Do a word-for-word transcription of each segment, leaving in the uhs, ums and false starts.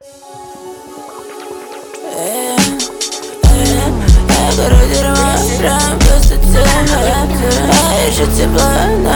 Дерьмо, прям просто тема. А еще тепло на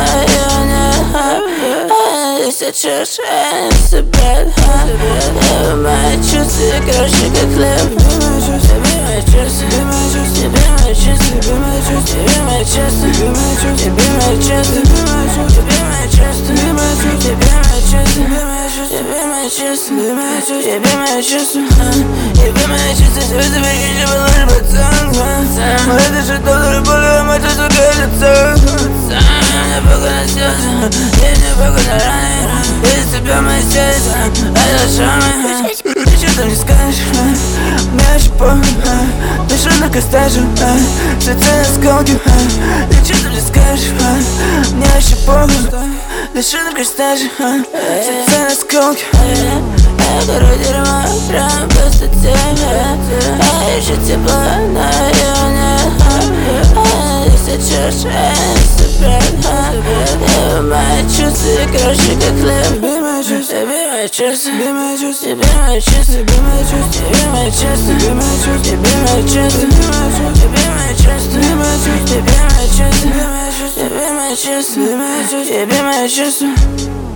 районе. Если чушь, я не собрат. Мои чувства краше, как хлеб. Тебе мои чувства, тебе мои чувства, тебе мои чувства, тебе мои чувства, тебе мои чувства, тебе мои чувства, тебе мои чувства, тебе мои чувства, тебе мои чувства, тебе мои чувства, тебе мои чувства, тебе мои чувства, тебе запрещение было лишь пацан. Мы дышим доллары, более мы чувства кажется. Я не похуй на слезы, я не похуй на раны. Из тебя мои сердца, это шрамы. Ты что там не скажешь? Мне очень похуй. Дышу на костяжу, сердце на сколки. Ты что там не скажешь? Мне очень похуй. Дышу на костяжу, сердце на сколки. Я гору дерьмо, прям просто тема. А еще тепло на районе. Если чушь, я не собрат. Мои чувства краше, как хлеб. Тебе мои чувства, тебе мои чувства, тебе мои чувства, тебе мои чувства, тебе мои чувства, тебе мои чувства, тебе мои чувства, тебе мои чувства, тебе мои чувства, тебе мои чувства, тебе мои чувства, тебе мои чувства, тебе мои чувства, тебе мои чувства, тебе мои чувства.